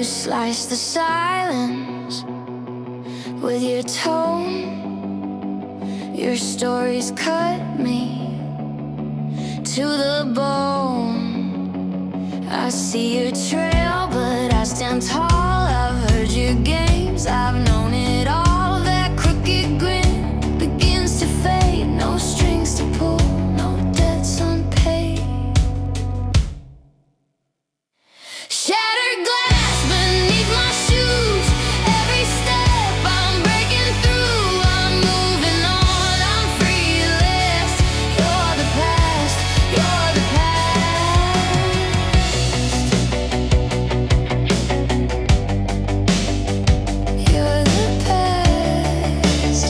You slice the silence with your tone. Your stories cut me to the bone. I see your trail, but I stand tall. I've heard your games, I've known it all. That crooked grin begins to fade. No strings to pull, no debts unpaid. Shattered glass beneath my shoes. Every step I'm breaking through. I'm moving on, I'm free at last. You're the past, you're the past. You're the past.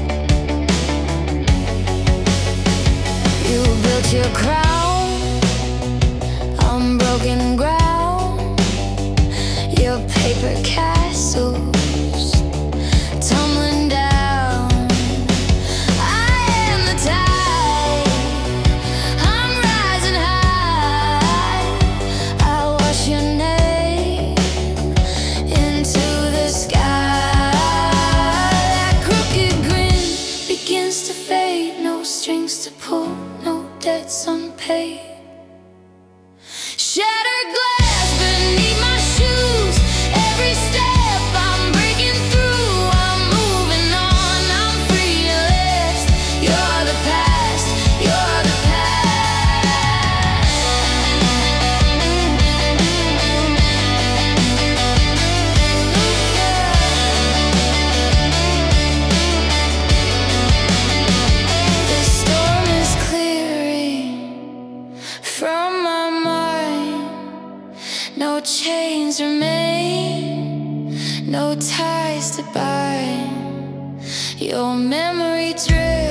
You built your crown on broken ground. Your paper castles tumbling down. I am the tide, I'm rising high. I wash your name into the sky. That crooked grin begins to fade. No strings to pull, no debts unpaid. Shattered glass beneath my shoes. Every step I'm breaking through. I'm moving on, I'm free at last. You're the past, you're the past. The storm is clearing from my mind. No chains remain, no ties to bind. Your memory drifts